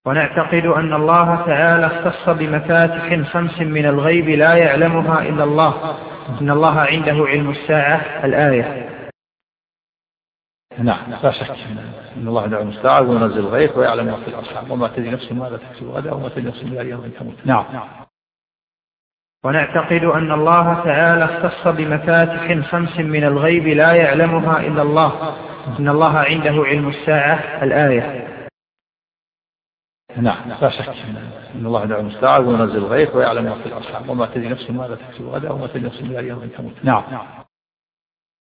ونعتقد أن الله تعالى اختص بمفاتح 5 من الغيب لا يعلمها إلا الله. إن الله عنده علم الساعة الآية. نعم لا شك إن الله عنده علم الساعة وينزل الغيث ويعلم ما في الأرحام وما تدري نفس ماذا تكسب غدا وما تدري نفس بأي أرض تموت. نعم. ونعتقد أن الله تعالى اختص بمفاتح 5 من الغيب لا يعلمها إلا الله. إن الله عنده علم الساعة الآية. نعم لا شك إن الله عنده علم الساعة وينزل الغيث ويعلم ما في الأرحام وما تدري نفس ماذا تكسب غدا وما تدري نفس بأي أرض تموت. نعم.